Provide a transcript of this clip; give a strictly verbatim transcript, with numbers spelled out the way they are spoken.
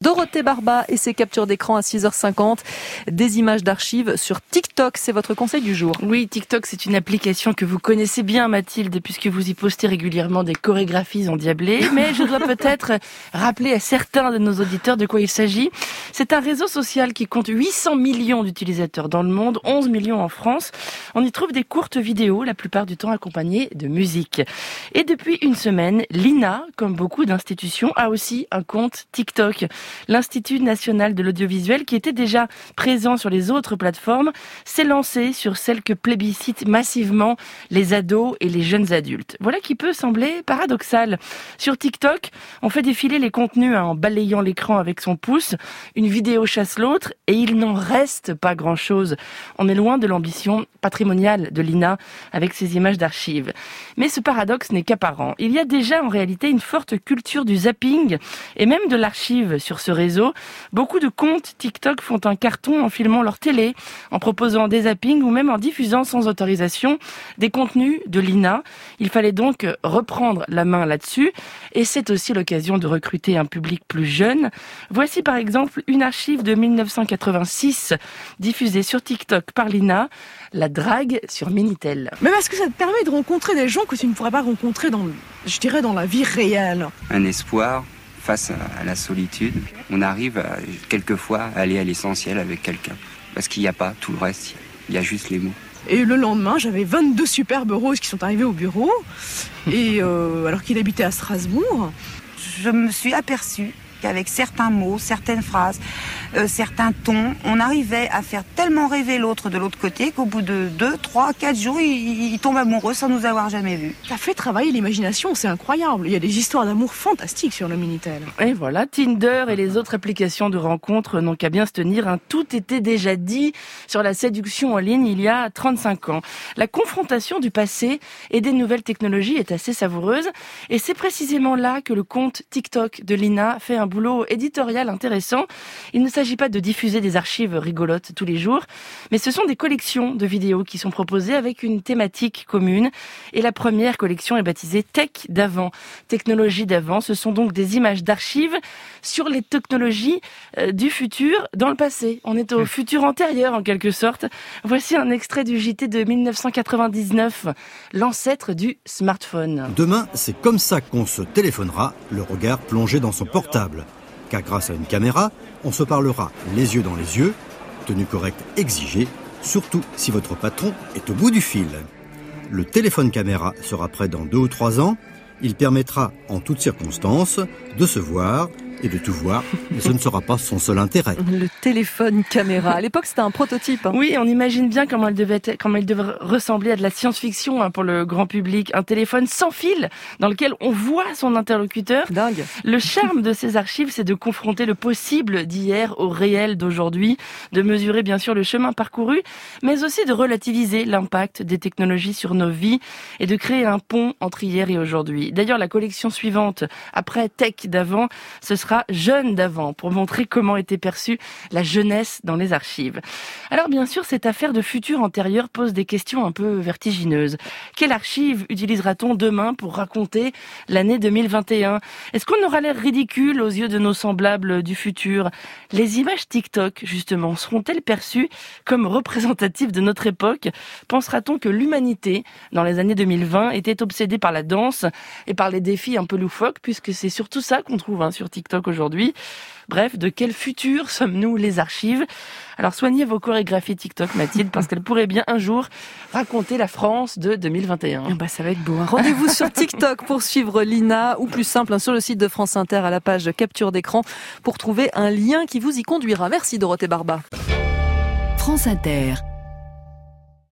Dorothée Barba et ses captures d'écran à six heures cinquante. Des images d'archives sur TikTok, c'est votre conseil du jour. Oui, TikTok, c'est une application que vous connaissez bien, Mathilde, puisque vous y postez régulièrement des chorégraphies endiablées. Mais je dois peut-être rappeler à certains de nos auditeurs de quoi il s'agit. C'est un réseau social qui compte huit cents millions d'utilisateurs dans le monde, onze millions en France. On y trouve des courtes vidéos, la plupart du temps accompagnées de musique. Et depuis une semaine, l'I N A, comme beaucoup d'institutions, a aussi un compte TikTok. L'Institut national de l'audiovisuel, qui était déjà présent sur les autres plateformes, s'est lancé sur celle que plébiscitent massivement les ados et les jeunes adultes. Voilà qui peut sembler paradoxal. Sur TikTok, on fait défiler les contenus en balayant l'écran avec son pouce, une vidéo chasse l'autre et il n'en reste pas grand-chose. On est loin de l'ambition patrimoniale de l'I N A avec ses images d'archives. Mais ce paradoxe n'est qu'apparent. Il y a déjà en réalité une forte culture du zapping et même de l'archive sur ce réseau. Beaucoup de comptes TikTok font un carton en filmant leur télé, en proposant des zappings ou même en diffusant sans autorisation des contenus de l'I N A. Il fallait donc reprendre la main là-dessus et c'est aussi l'occasion de recruter un public plus jeune. Voici par exemple une archive de mille neuf cent quatre-vingt-six diffusée sur TikTok par l'I N A, la drague sur Minitel. Mais parce que ça te permet de rencontrer des gens que tu ne pourrais pas rencontrer dans, je dirais, dans la vie réelle. Un espoir face à la solitude. On arrive à, quelquefois à aller à l'essentiel avec quelqu'un. Parce qu'il n'y a pas tout le reste, il y a juste les mots. Et le lendemain, j'avais vingt-deux superbes roses qui sont arrivées au bureau. Et euh, alors qu'il habitait à Strasbourg. Je me suis aperçue qu'avec certains mots, certaines phrases, euh, certains tons, on arrivait à faire tellement rêver l'autre de l'autre côté qu'au bout de deux, trois, quatre jours, il, il tombe amoureux sans nous avoir jamais vus. Ça fait travailler l'imagination, c'est incroyable. Il y a des histoires d'amour fantastiques sur le Minitel. Et voilà, Tinder et les autres applications de rencontres n'ont qu'à bien se tenir. Hein. Tout était déjà dit sur la séduction en ligne il y a trente-cinq ans. La confrontation du passé et des nouvelles technologies est assez savoureuse. Et c'est précisément là que le compte TikTok de l'I N A fait un boulot éditorial intéressant. Il ne s'agit pas de diffuser des archives rigolotes tous les jours, mais ce sont des collections de vidéos qui sont proposées avec une thématique commune. Et la première collection est baptisée Tech d'avant, technologie d'avant. Ce sont donc des images d'archives sur les technologies euh, du futur dans le passé. On est au futur antérieur en quelque sorte. Voici un extrait du J T de mille neuf cent quatre-vingt-dix-neuf, l'ancêtre du smartphone. Demain, c'est comme ça qu'on se téléphonera, le regard plongé dans son portable. Car grâce à une caméra, on se parlera les yeux dans les yeux, tenue correcte exigée, surtout si votre patron est au bout du fil. Le téléphone caméra sera prêt dans deux ou trois ans. Il permettra, en toutes circonstances, de se voir et de tout voir, mais ce ne sera pas son seul intérêt. Le téléphone caméra. À l'époque, c'était un prototype. Hein. Oui, on imagine bien comment elle devait être, comment elle devait ressembler à de la science-fiction hein, pour le grand public. Un téléphone sans fil dans lequel on voit son interlocuteur. Dingue. Le charme de ces archives, c'est de confronter le possible d'hier au réel d'aujourd'hui, de mesurer bien sûr le chemin parcouru, mais aussi de relativiser l'impact des technologies sur nos vies et de créer un pont entre hier et aujourd'hui. D'ailleurs, la collection suivante, après Tech d'avant, ce sera Jeune d'avant, pour montrer comment était perçue la jeunesse dans les archives. Alors bien sûr, cette affaire de futur antérieur pose des questions un peu vertigineuses. Quelle archive utilisera-t-on demain pour raconter l'année deux mille vingt et un ? Est-ce qu'on aura l'air ridicule aux yeux de nos semblables du futur ? Les images TikTok, justement, seront-elles perçues comme représentatives de notre époque ? Pensera-t-on que l'humanité, dans les années deux mille vingt, était obsédée par la danse et par les défis un peu loufoques, puisque c'est surtout ça qu'on trouve hein, sur TikTok aujourd'hui. Bref, de quel futur sommes-nous les archives ? Alors soignez vos chorégraphies TikTok, Mathilde, parce qu'elles pourraient bien un jour raconter la France de deux mille vingt et un. Bah, ça va être beau. Hein. Rendez-vous sur TikTok pour suivre l'I N A ou plus simple, hein, sur le site de France Inter à la page capture d'écran pour trouver un lien qui vous y conduira. Merci Dorothée Barba. France Inter.